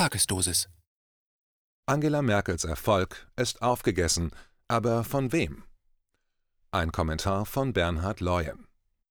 Tagesdosis. Angela Merkels Erfolg ist aufgegessen, aber von wem? Ein Kommentar von Bernhard Leuen.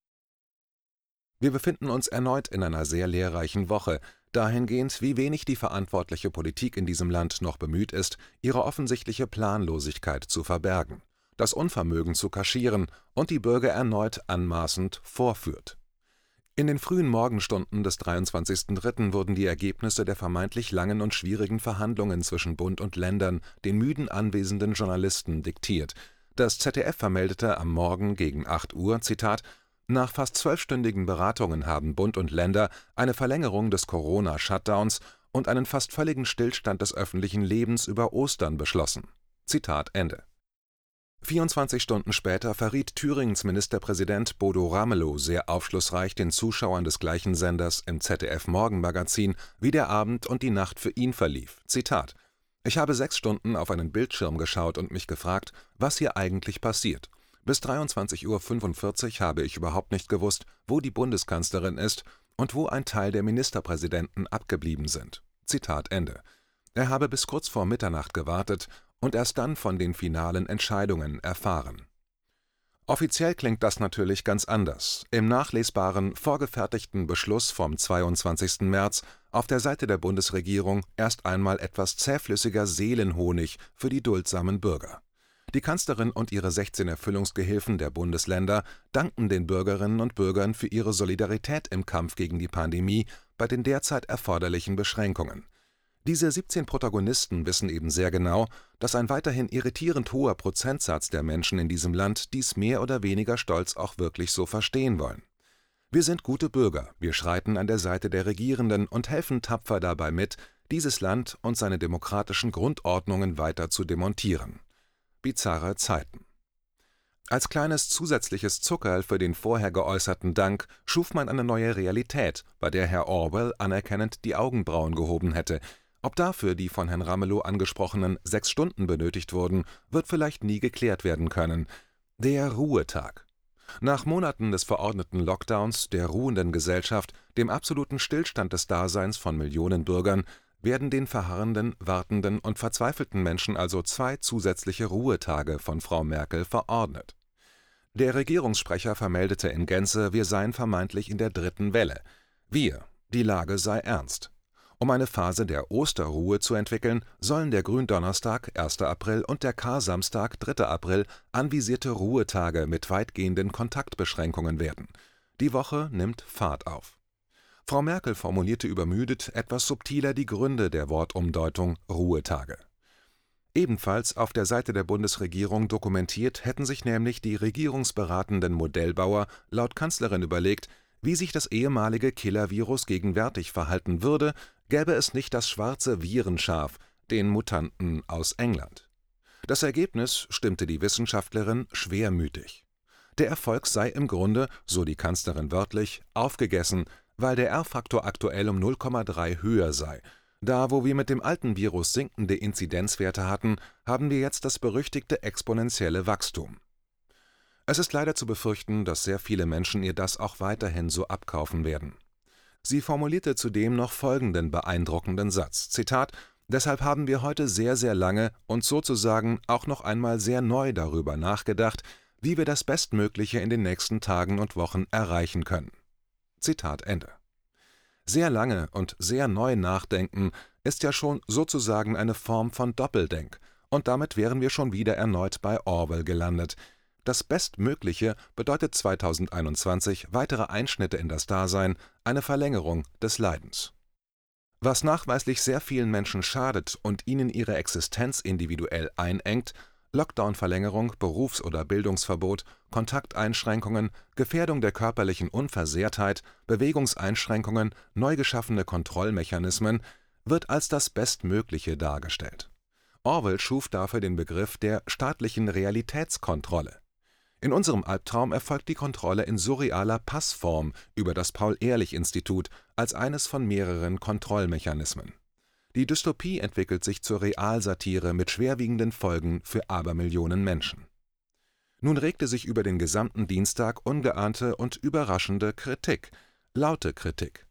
Wir befinden uns erneut in einer sehr lehrreichen Woche, dahingehend, wie wenig die verantwortliche Politik in diesem Land noch bemüht ist, ihre offensichtliche Planlosigkeit zu verbergen, das Unvermögen zu kaschieren und die Bürger erneut anmaßend vorführt. In den frühen Morgenstunden des 23.03. wurden die Ergebnisse der vermeintlich langen und schwierigen Verhandlungen zwischen Bund und Ländern den müden anwesenden Journalisten diktiert. Das ZDF vermeldete am Morgen gegen 8 Uhr, Zitat, nach fast 12-stündigen Beratungen haben Bund und Länder eine Verlängerung des Corona-Shutdowns und einen fast völligen Stillstand des öffentlichen Lebens über Ostern beschlossen. Zitat Ende. 24 Stunden später verriet Thüringens Ministerpräsident Bodo Ramelow sehr aufschlussreich den Zuschauern des gleichen Senders im ZDF-Morgenmagazin, wie der Abend und die Nacht für ihn verlief. Zitat: Ich habe 6 Stunden auf einen Bildschirm geschaut und mich gefragt, was hier eigentlich passiert. Bis 23:45 Uhr habe ich überhaupt nicht gewusst, wo die Bundeskanzlerin ist und wo ein Teil der Ministerpräsidenten abgeblieben sind. Zitat Ende. Er habe bis kurz vor Mitternacht gewartet und erst dann von den finalen Entscheidungen erfahren. Offiziell klingt das natürlich ganz anders. Im nachlesbaren, vorgefertigten Beschluss vom 22. März auf der Seite der Bundesregierung erst einmal etwas zähflüssiger Seelenhonig für die duldsamen Bürger. Die Kanzlerin und ihre 16 Erfüllungsgehilfen der Bundesländer danken den Bürgerinnen und Bürgern für ihre Solidarität im Kampf gegen die Pandemie bei den derzeit erforderlichen Beschränkungen. Diese 17 Protagonisten wissen eben sehr genau, dass ein weiterhin irritierend hoher Prozentsatz der Menschen in diesem Land dies mehr oder weniger stolz auch wirklich so verstehen wollen. Wir sind gute Bürger, wir schreiten an der Seite der Regierenden und helfen tapfer dabei mit, dieses Land und seine demokratischen Grundordnungen weiter zu demontieren. Bizarre Zeiten. Als kleines zusätzliches Zuckerl für den vorher geäußerten Dank schuf man eine neue Realität, bei der Herr Orwell anerkennend die Augenbrauen gehoben hätte. Ob dafür die von Herrn Ramelow angesprochenen 6 Stunden benötigt wurden, wird vielleicht nie geklärt werden können. Der Ruhetag. Nach Monaten des verordneten Lockdowns, der ruhenden Gesellschaft, dem absoluten Stillstand des Daseins von Millionen Bürgern, werden den verharrenden, wartenden und verzweifelten Menschen also 2 zusätzliche Ruhetage von Frau Merkel verordnet. Der Regierungssprecher vermeldete in Gänze, wir seien vermeintlich in der 3. Welle. Die Lage sei ernst. Um eine Phase der Osterruhe zu entwickeln, sollen der Gründonnerstag, 1. April und der Karsamstag, 3. April, anvisierte Ruhetage mit weitgehenden Kontaktbeschränkungen werden. Die Woche nimmt Fahrt auf. Frau Merkel formulierte übermüdet etwas subtiler die Gründe der Wortumdeutung Ruhetage. Ebenfalls auf der Seite der Bundesregierung dokumentiert hätten sich nämlich die regierungsberatenden Modellbauer laut Kanzlerin überlegt, wie sich das ehemalige Killer-Virus gegenwärtig verhalten würde, gäbe es nicht das schwarze Virenschaf, den Mutanten aus England. Das Ergebnis stimmte die Wissenschaftlerin schwermütig. Der Erfolg sei im Grunde, so die Kanzlerin wörtlich, aufgegessen, weil der R-Faktor aktuell um 0,3 höher sei. Da, wo wir mit dem alten Virus sinkende Inzidenzwerte hatten, haben wir jetzt das berüchtigte exponentielle Wachstum. Es ist leider zu befürchten, dass sehr viele Menschen ihr das auch weiterhin so abkaufen werden. Sie formulierte zudem noch folgenden beeindruckenden Satz, Zitat, deshalb haben wir heute sehr, sehr lange und sozusagen auch noch einmal sehr neu darüber nachgedacht, wie wir das Bestmögliche in den nächsten Tagen und Wochen erreichen können. Zitat Ende. Sehr lange und sehr neu nachdenken ist ja schon sozusagen eine Form von Doppeldenk, und damit wären wir schon wieder erneut bei Orwell gelandet. Das Bestmögliche bedeutet 2021 weitere Einschnitte in das Dasein, eine Verlängerung des Leidens. Was nachweislich sehr vielen Menschen schadet und ihnen ihre Existenz individuell einengt, Lockdown-Verlängerung, Berufs- oder Bildungsverbot, Kontakteinschränkungen, Gefährdung der körperlichen Unversehrtheit, Bewegungseinschränkungen, neu geschaffene Kontrollmechanismen, wird als das Bestmögliche dargestellt. Orwell schuf dafür den Begriff der staatlichen Realitätskontrolle. In unserem Albtraum erfolgt die Kontrolle in surrealer Passform über das Paul-Ehrlich-Institut als eines von mehreren Kontrollmechanismen. Die Dystopie entwickelt sich zur Realsatire mit schwerwiegenden Folgen für Abermillionen Menschen. Nun regte sich über den gesamten Dienstag ungeahnte und überraschende Kritik, laute Kritik.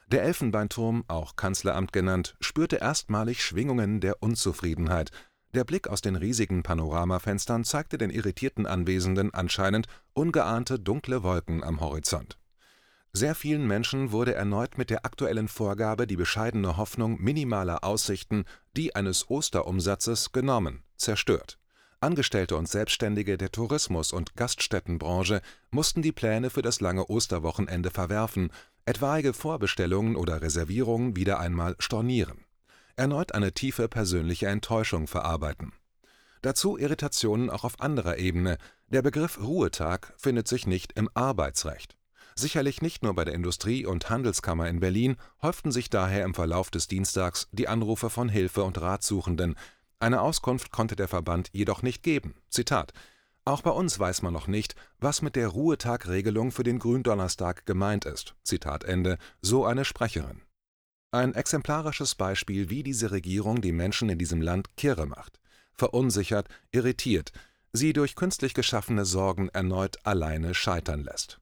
Der Elfenbeinturm, auch Kanzleramt genannt, spürte erstmalig Schwingungen der Unzufriedenheit. Der Blick aus den riesigen Panoramafenstern zeigte den irritierten Anwesenden anscheinend ungeahnte dunkle Wolken am Horizont. Sehr vielen Menschen wurde erneut mit der aktuellen Vorgabe die bescheidene Hoffnung minimaler Aussichten, die eines Osterumsatzes, genommen, zerstört. Angestellte und Selbstständige der Tourismus- und Gaststättenbranche mussten die Pläne für das lange Osterwochenende verwerfen, etwaige Vorbestellungen oder Reservierungen wieder einmal stornieren. Erneut eine tiefe persönliche Enttäuschung verarbeiten. Dazu Irritationen auch auf anderer Ebene. Der Begriff Ruhetag findet sich nicht im Arbeitsrecht. Sicherlich nicht nur bei der Industrie- und Handelskammer in Berlin häuften sich daher im Verlauf des Dienstags die Anrufe von Hilfe- und Ratsuchenden. Eine Auskunft konnte der Verband jedoch nicht geben. Zitat: Auch bei uns weiß man noch nicht, was mit der Ruhetagregelung für den Gründonnerstag gemeint ist. Zitat Ende, so eine Sprecherin. Ein exemplarisches Beispiel, wie diese Regierung die Menschen in diesem Land kirre macht, verunsichert, irritiert, sie durch künstlich geschaffene Sorgen erneut alleine scheitern lässt.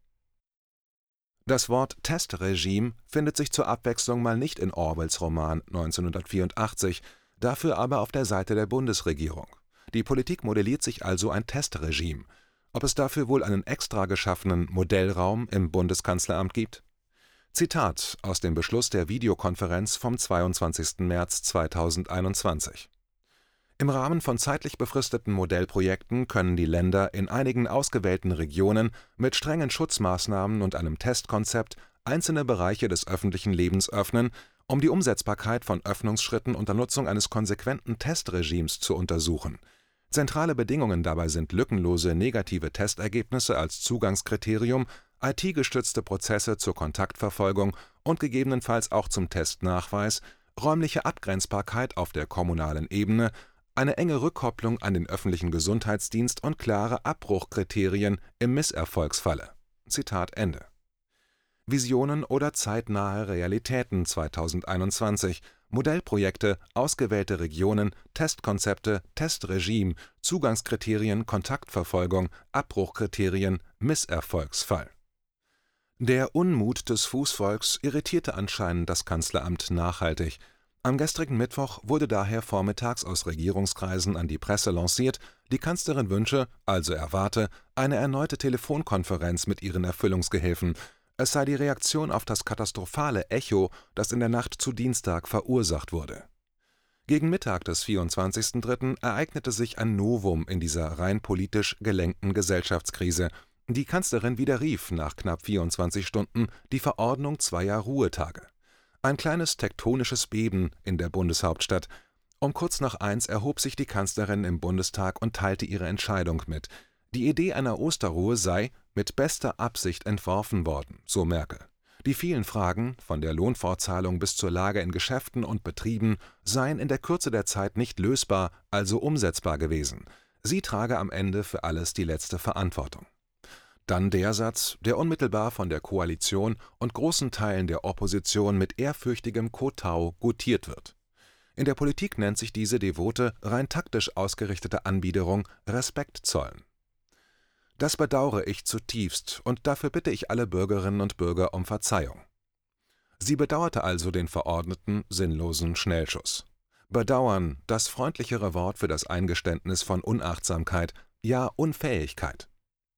Das Wort Testregime findet sich zur Abwechslung mal nicht in Orwells Roman 1984, dafür aber auf der Seite der Bundesregierung. Die Politik modelliert sich also ein Testregime. Ob es dafür wohl einen extra geschaffenen Modellraum im Bundeskanzleramt gibt? Zitat aus dem Beschluss der Videokonferenz vom 22. März 2021. Im Rahmen von zeitlich befristeten Modellprojekten können die Länder in einigen ausgewählten Regionen mit strengen Schutzmaßnahmen und einem Testkonzept einzelne Bereiche des öffentlichen Lebens öffnen, um die Umsetzbarkeit von Öffnungsschritten unter Nutzung eines konsequenten Testregimes zu untersuchen. Zentrale Bedingungen dabei sind lückenlose negative Testergebnisse als Zugangskriterium, IT-gestützte Prozesse zur Kontaktverfolgung und gegebenenfalls auch zum Testnachweis, räumliche Abgrenzbarkeit auf der kommunalen Ebene, eine enge Rückkopplung an den öffentlichen Gesundheitsdienst und klare Abbruchkriterien im Misserfolgsfalle. Zitat Ende. Visionen oder zeitnahe Realitäten 2021, Modellprojekte, ausgewählte Regionen, Testkonzepte, Testregime, Zugangskriterien, Kontaktverfolgung, Abbruchkriterien, Misserfolgsfall. Der Unmut des Fußvolks irritierte anscheinend das Kanzleramt nachhaltig. Am gestrigen Mittwoch wurde daher vormittags aus Regierungskreisen an die Presse lanciert, die Kanzlerin wünsche, also erwarte, eine erneute Telefonkonferenz mit ihren Erfüllungsgehilfen. Es sei die Reaktion auf das katastrophale Echo, das in der Nacht zu Dienstag verursacht wurde. Gegen Mittag des 24.03. ereignete sich ein Novum in dieser rein politisch gelenkten Gesellschaftskrise. Die Kanzlerin widerrief nach knapp 24 Stunden die Verordnung zweier Ruhetage. Ein kleines tektonisches Beben in der Bundeshauptstadt. Um kurz nach 1 erhob sich die Kanzlerin im Bundestag und teilte ihre Entscheidung mit. Die Idee einer Osterruhe sei mit bester Absicht entworfen worden, so Merkel. Die vielen Fragen, von der Lohnfortzahlung bis zur Lage in Geschäften und Betrieben, seien in der Kürze der Zeit nicht lösbar, also umsetzbar gewesen. Sie trage am Ende für alles die letzte Verantwortung. Dann der Satz, der unmittelbar von der Koalition und großen Teilen der Opposition mit ehrfürchtigem Kotau gutiert wird. In der Politik nennt sich diese devote, rein taktisch ausgerichtete Anbiederung Respekt zollen. Das bedauere ich zutiefst und dafür bitte ich alle Bürgerinnen und Bürger um Verzeihung. Sie bedauerte also den verordneten, sinnlosen Schnellschuss. Bedauern, das freundlichere Wort für das Eingeständnis von Unachtsamkeit, ja Unfähigkeit.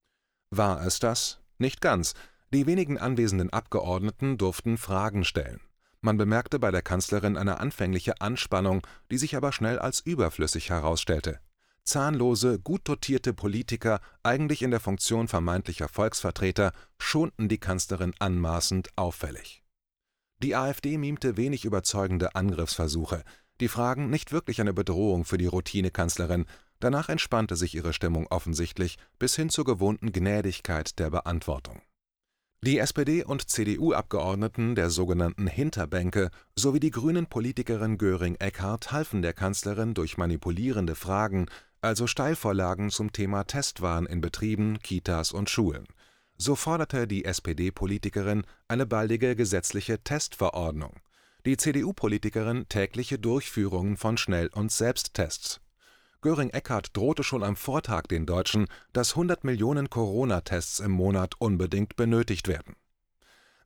War es das? Nicht ganz. Die wenigen anwesenden Abgeordneten durften Fragen stellen. Man bemerkte bei der Kanzlerin eine anfängliche Anspannung, die sich aber schnell als überflüssig herausstellte. Zahnlose, gut dotierte Politiker, eigentlich in der Funktion vermeintlicher Volksvertreter, schonten die Kanzlerin anmaßend auffällig. Die AfD mimte wenig überzeugende Angriffsversuche, die Fragen nicht wirklich eine Bedrohung für die Routinekanzlerin. Danach entspannte sich ihre Stimmung offensichtlich bis hin zur gewohnten Gnädigkeit der Beantwortung. Die SPD- und CDU-Abgeordneten der sogenannten Hinterbänke sowie die Grünen-Politikerin Göring-Eckardt halfen der Kanzlerin durch manipulierende Fragen, also Steilvorlagen zum Thema Testwahn in Betrieben, Kitas und Schulen. So forderte die SPD-Politikerin eine baldige gesetzliche Testverordnung, die CDU-Politikerin tägliche Durchführungen von Schnell- und Selbsttests. Göring-Eckardt drohte schon am Vortag den Deutschen, dass 100 Millionen Corona-Tests im Monat unbedingt benötigt werden.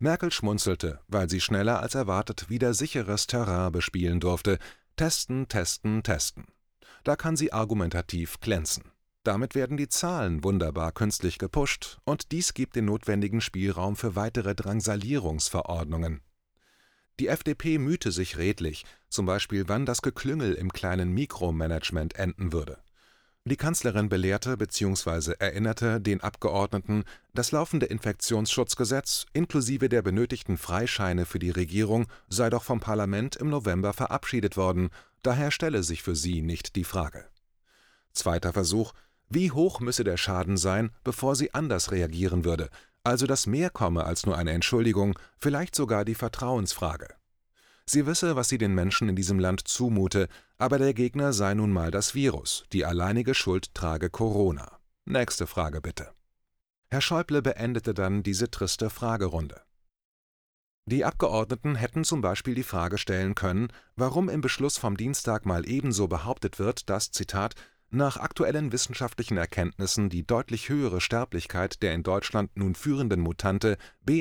Merkel schmunzelte, weil sie schneller als erwartet wieder sicheres Terrain bespielen durfte. Testen, testen, testen. Da kann sie argumentativ glänzen. Damit werden die Zahlen wunderbar künstlich gepusht und dies gibt den notwendigen Spielraum für weitere Drangsalierungsverordnungen. Die FDP mühte sich redlich, zum Beispiel wann das Geklüngel im kleinen Mikromanagement enden würde. Die Kanzlerin belehrte bzw. erinnerte den Abgeordneten, das laufende Infektionsschutzgesetz inklusive der benötigten Freischeine für die Regierung sei doch vom Parlament im November verabschiedet worden, daher stelle sich für sie nicht die Frage. Zweiter Versuch: Wie hoch müsse der Schaden sein, bevor sie anders reagieren würde, also dass mehr komme als nur eine Entschuldigung, vielleicht sogar die Vertrauensfrage. Sie wisse, was sie den Menschen in diesem Land zumute, aber der Gegner sei nun mal das Virus, die alleinige Schuld trage Corona. Nächste Frage bitte. Herr Schäuble beendete dann diese triste Fragerunde. Die Abgeordneten hätten zum Beispiel die Frage stellen können, warum im Beschluss vom Dienstag mal ebenso behauptet wird, dass, Zitat, nach aktuellen wissenschaftlichen Erkenntnissen die deutlich höhere Sterblichkeit der in Deutschland nun führenden Mutante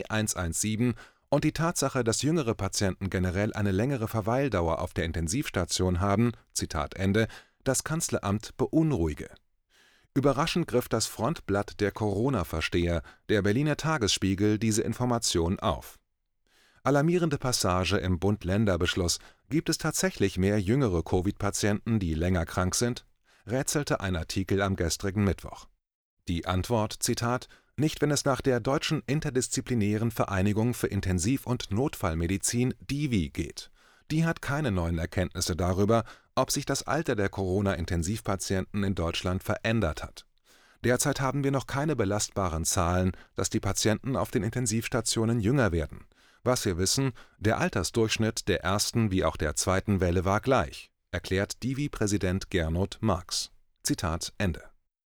B117 und die Tatsache, dass jüngere Patienten generell eine längere Verweildauer auf der Intensivstation haben, Zitat Ende, das Kanzleramt beunruhige. Überraschend griff das Frontblatt der Corona-Versteher, der Berliner Tagesspiegel, diese Information auf. Alarmierende Passage im Bund-Länder-Beschluss: Gibt es tatsächlich mehr jüngere Covid-Patienten, die länger krank sind? Rätselte ein Artikel am gestrigen Mittwoch. Die Antwort, Zitat, nicht wenn es nach der Deutschen Interdisziplinären Vereinigung für Intensiv- und Notfallmedizin DIVI geht. Die hat keine neuen Erkenntnisse darüber, ob sich das Alter der Corona-Intensivpatienten in Deutschland verändert hat. Derzeit haben wir noch keine belastbaren Zahlen, dass die Patienten auf den Intensivstationen jünger werden. Was wir wissen, der Altersdurchschnitt der ersten wie auch der zweiten Welle war gleich, erklärt DIVI-Präsident Gernot Marx. Zitat Ende.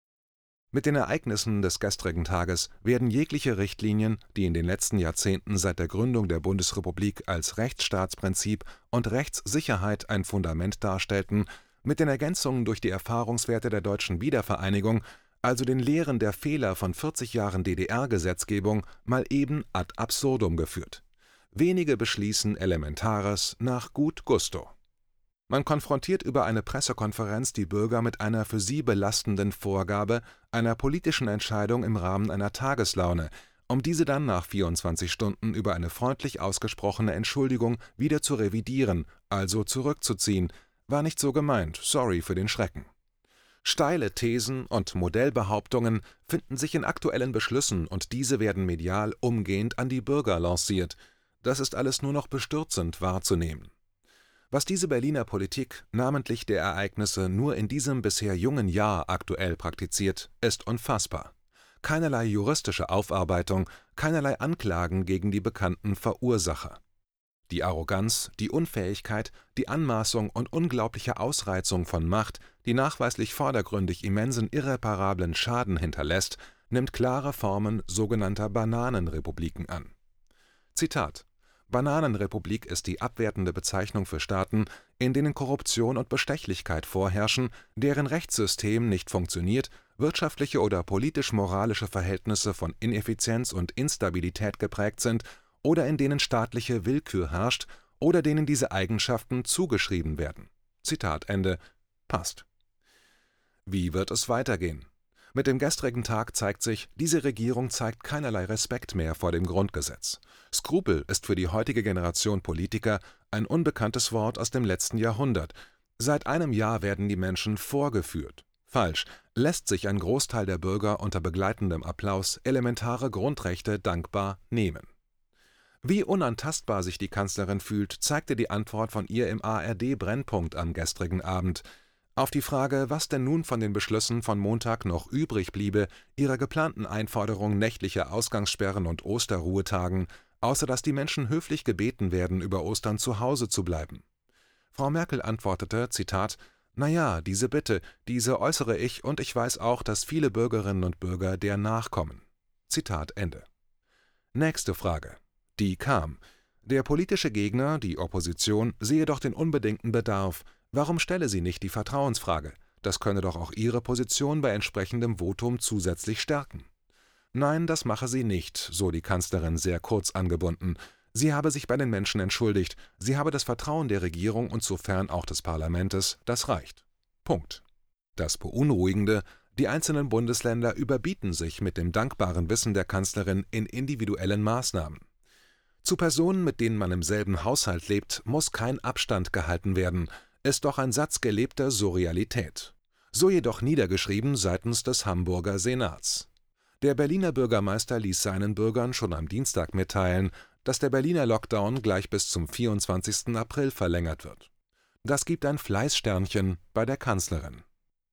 Mit den Ereignissen des gestrigen Tages werden jegliche Richtlinien, die in den letzten Jahrzehnten seit der Gründung der Bundesrepublik als Rechtsstaatsprinzip und Rechtssicherheit ein Fundament darstellten, mit den Ergänzungen durch die Erfahrungswerte der deutschen Wiedervereinigung, also den Lehren der Fehler von 40 Jahren DDR-Gesetzgebung, mal eben ad absurdum geführt. Wenige beschließen Elementares nach gut Gusto. Man konfrontiert über eine Pressekonferenz die Bürger mit einer für sie belastenden Vorgabe, einer politischen Entscheidung im Rahmen einer Tageslaune, um diese dann nach 24 Stunden über eine freundlich ausgesprochene Entschuldigung wieder zu revidieren, also zurückzuziehen. War nicht so gemeint, sorry für den Schrecken. Steile Thesen und Modellbehauptungen finden sich in aktuellen Beschlüssen und diese werden medial umgehend an die Bürger lanciert. Das ist alles nur noch bestürzend wahrzunehmen. Was diese Berliner Politik, namentlich der Ereignisse, nur in diesem bisher jungen Jahr aktuell praktiziert, ist unfassbar. Keinerlei juristische Aufarbeitung, keinerlei Anklagen gegen die bekannten Verursacher. Die Arroganz, die Unfähigkeit, die Anmaßung und unglaubliche Ausreizung von Macht, die nachweislich vordergründig immensen irreparablen Schaden hinterlässt, nimmt klare Formen sogenannter Bananenrepubliken an. Zitat: Bananenrepublik ist die abwertende Bezeichnung für Staaten, in denen Korruption und Bestechlichkeit vorherrschen, deren Rechtssystem nicht funktioniert, wirtschaftliche oder politisch-moralische Verhältnisse von Ineffizienz und Instabilität geprägt sind oder in denen staatliche Willkür herrscht oder denen diese Eigenschaften zugeschrieben werden. Zitat Ende. Passt. Wie wird es weitergehen? Mit dem gestrigen Tag zeigt sich, diese Regierung zeigt keinerlei Respekt mehr vor dem Grundgesetz. Skrupel ist für die heutige Generation Politiker ein unbekanntes Wort aus dem letzten Jahrhundert. Seit einem Jahr werden die Menschen vorgeführt. Falsch, lässt sich ein Großteil der Bürger unter begleitendem Applaus elementare Grundrechte dankbar nehmen. Wie unantastbar sich die Kanzlerin fühlt, zeigte die Antwort von ihr im ARD-Brennpunkt am gestrigen Abend. Auf die Frage, was denn nun von den Beschlüssen von Montag noch übrig bliebe, ihrer geplanten Einforderung nächtlicher Ausgangssperren und Osterruhetagen, außer dass die Menschen höflich gebeten werden, über Ostern zu Hause zu bleiben. Frau Merkel antwortete, Zitat, »Naja, diese Bitte, diese äußere ich und ich weiß auch, dass viele Bürgerinnen und Bürger der nachkommen.« Zitat Ende. Nächste Frage. Die kam. Der politische Gegner, die Opposition, sehe doch den unbedingten Bedarf. Warum stelle sie nicht die Vertrauensfrage? Das könne doch auch ihre Position bei entsprechendem Votum zusätzlich stärken. Nein, das mache sie nicht, so die Kanzlerin sehr kurz angebunden. Sie habe sich bei den Menschen entschuldigt, sie habe das Vertrauen der Regierung und sofern auch des Parlaments, das reicht. Punkt. Das Beunruhigende: Die einzelnen Bundesländer überbieten sich mit dem dankbaren Wissen der Kanzlerin in individuellen Maßnahmen. Zu Personen, mit denen man im selben Haushalt lebt, muss kein Abstand gehalten werden, ist doch ein Satz gelebter Surrealität. So jedoch niedergeschrieben seitens des Hamburger Senats. Der Berliner Bürgermeister ließ seinen Bürgern schon am Dienstag mitteilen, dass der Berliner Lockdown gleich bis zum 24. April verlängert wird. Das gibt ein Fleißsternchen bei der Kanzlerin.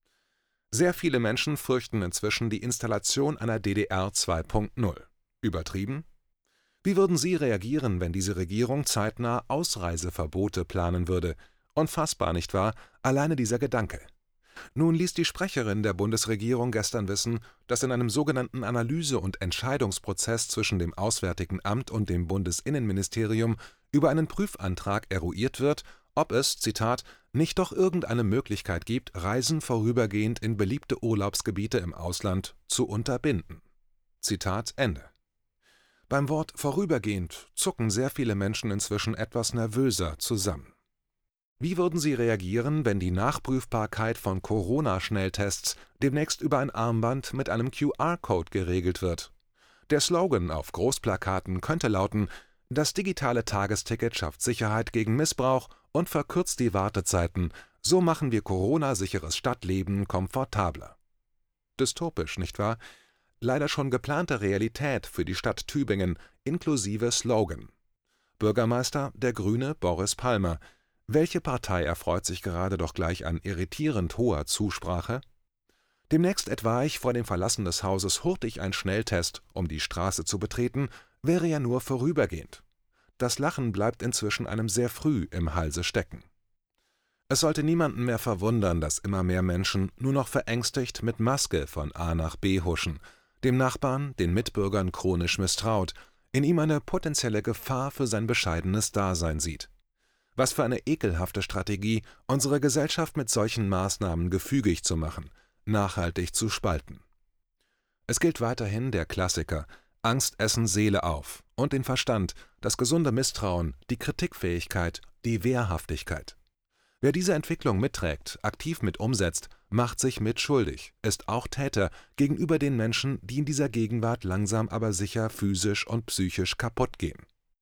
Sehr viele Menschen fürchten inzwischen die Installation einer DDR 2.0. Übertrieben? Wie würden Sie reagieren, wenn diese Regierung zeitnah Ausreiseverbote planen würde? Unfassbar, nicht wahr? Alleine dieser Gedanke. Nun ließ die Sprecherin der Bundesregierung gestern wissen, dass in einem sogenannten Analyse- und Entscheidungsprozess zwischen dem Auswärtigen Amt und dem Bundesinnenministerium über einen Prüfantrag eruiert wird, ob es, Zitat, nicht doch irgendeine Möglichkeit gibt, Reisen vorübergehend in beliebte Urlaubsgebiete im Ausland zu unterbinden. Zitat Ende. Beim Wort vorübergehend zucken sehr viele Menschen inzwischen etwas nervöser zusammen. Wie würden Sie reagieren, wenn die Nachprüfbarkeit von Corona-Schnelltests demnächst über ein Armband mit einem QR-Code geregelt wird? Der Slogan auf Großplakaten könnte lauten: Das digitale Tagesticket schafft Sicherheit gegen Missbrauch und verkürzt die Wartezeiten. So machen wir Corona-sicheres Stadtleben komfortabler. Dystopisch, nicht wahr? Leider schon geplante Realität für die Stadt Tübingen, inklusive Slogan. Bürgermeister der Grüne Boris Palmer. Welche Partei erfreut sich gerade doch gleich an irritierend hoher Zusprache? Demnächst etwaig vor dem Verlassen des Hauses hurtig ein Schnelltest, um die Straße zu betreten, wäre ja nur vorübergehend. Das Lachen bleibt inzwischen einem sehr früh im Halse stecken. Es sollte niemanden mehr verwundern, dass immer mehr Menschen nur noch verängstigt mit Maske von A nach B huschen, dem Nachbarn, den Mitbürgern chronisch misstraut, in ihm eine potenzielle Gefahr für sein bescheidenes Dasein sieht. Was für eine ekelhafte Strategie, unsere Gesellschaft mit solchen Maßnahmen gefügig zu machen, nachhaltig zu spalten. Es gilt weiterhin der Klassiker: Angst essen Seele auf und den Verstand, das gesunde Misstrauen, die Kritikfähigkeit, die Wehrhaftigkeit. Wer diese Entwicklung mitträgt, aktiv mit umsetzt, macht sich mitschuldig, ist auch Täter gegenüber den Menschen, die in dieser Gegenwart langsam aber sicher physisch und psychisch kaputt gehen.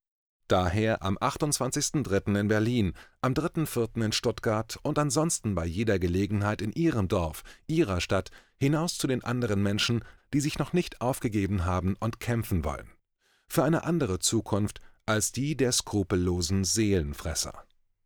Daher am 28.03. in Berlin, am 3.04. in Stuttgart und ansonsten bei jeder Gelegenheit in Ihrem Dorf, Ihrer Stadt, hinaus zu den anderen Menschen, die sich noch nicht aufgegeben haben und kämpfen wollen. Für eine andere Zukunft als die der skrupellosen Seelenfresser.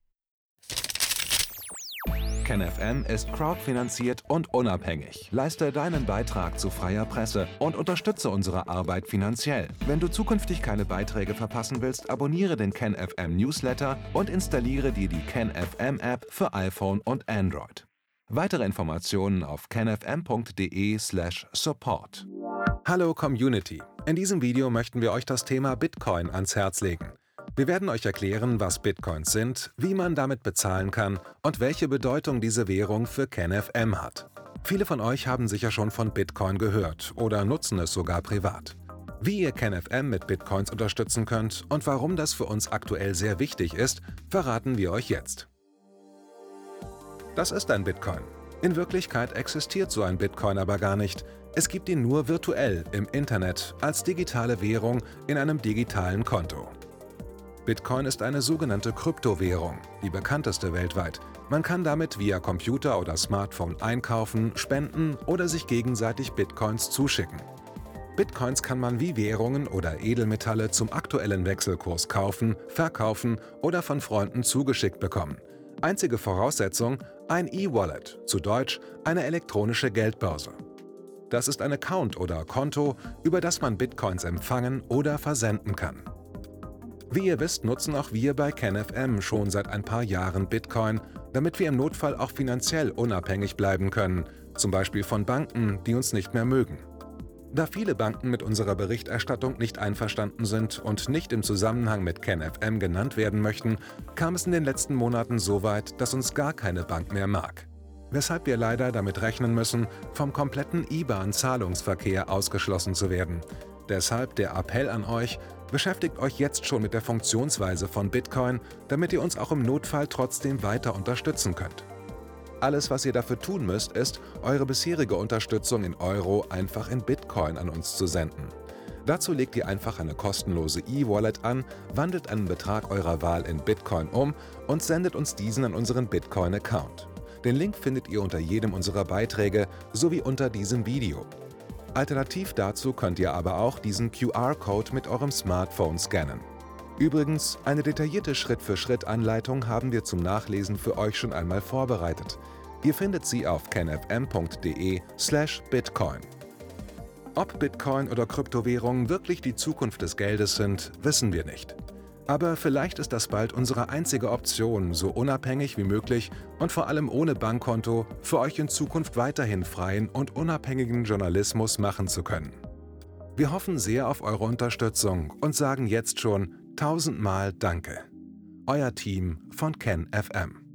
KenFM ist crowdfinanziert und unabhängig. Leiste deinen Beitrag zu freier Presse und unterstütze unsere Arbeit finanziell. Wenn du zukünftig keine Beiträge verpassen willst, abonniere den KenFM Newsletter und installiere dir die KenFM App für iPhone und Android. Weitere Informationen auf kenfm.de/support. Hallo Community! In diesem Video möchten wir euch das Thema Bitcoin ans Herz legen. Wir werden euch erklären, was Bitcoins sind, wie man damit bezahlen kann und welche Bedeutung diese Währung für KenFM hat. Viele von euch haben sicher schon von Bitcoin gehört oder nutzen es sogar privat. Wie ihr KenFM mit Bitcoins unterstützen könnt und warum das für uns aktuell sehr wichtig ist, verraten wir euch jetzt. Das ist ein Bitcoin. In Wirklichkeit existiert so ein Bitcoin aber gar nicht. Es gibt ihn nur virtuell im Internet als digitale Währung in einem digitalen Konto. Bitcoin ist eine sogenannte Kryptowährung, die bekannteste weltweit. Man kann damit via Computer oder Smartphone einkaufen, spenden oder sich gegenseitig Bitcoins zuschicken. Bitcoins kann man wie Währungen oder Edelmetalle zum aktuellen Wechselkurs kaufen, verkaufen oder von Freunden zugeschickt bekommen. Einzige Voraussetzung: ein E-Wallet, zu Deutsch eine elektronische Geldbörse. Das ist ein Account oder Konto, über das man Bitcoins empfangen oder versenden kann. Wie ihr wisst, nutzen auch wir bei KenFM schon seit ein paar Jahren Bitcoin, damit wir im Notfall auch finanziell unabhängig bleiben können, zum Beispiel von Banken, die uns nicht mehr mögen. Da viele Banken mit unserer Berichterstattung nicht einverstanden sind und nicht im Zusammenhang mit KenFM genannt werden möchten, kam es in den letzten Monaten so weit, dass uns gar keine Bank mehr mag. weshalb wir leider damit rechnen müssen, vom kompletten IBAN-Zahlungsverkehr ausgeschlossen zu werden. Deshalb der Appell an euch: Beschäftigt euch jetzt schon mit der Funktionsweise von Bitcoin, damit ihr uns auch im Notfall trotzdem weiter unterstützen könnt. Alles, was ihr dafür tun müsst, ist, eure bisherige Unterstützung in Euro einfach in Bitcoin an uns zu senden. Dazu legt ihr einfach eine kostenlose E-Wallet an, wandelt einen Betrag eurer Wahl in Bitcoin um und sendet uns diesen an unseren Bitcoin-Account. Den Link findet ihr unter jedem unserer Beiträge sowie unter diesem Video. Alternativ dazu könnt ihr aber auch diesen QR-Code mit eurem Smartphone scannen. Übrigens, eine detaillierte Schritt-für-Schritt-Anleitung haben wir zum Nachlesen für euch schon einmal vorbereitet. Ihr findet sie auf kenfm.de/bitcoin. Ob Bitcoin oder Kryptowährungen wirklich die Zukunft des Geldes sind, wissen wir nicht. Aber vielleicht ist das bald unsere einzige Option, so unabhängig wie möglich und vor allem ohne Bankkonto für euch in Zukunft weiterhin freien und unabhängigen Journalismus machen zu können. Wir hoffen sehr auf eure Unterstützung und sagen jetzt schon 1000-mal Danke. Euer Team von KenFM.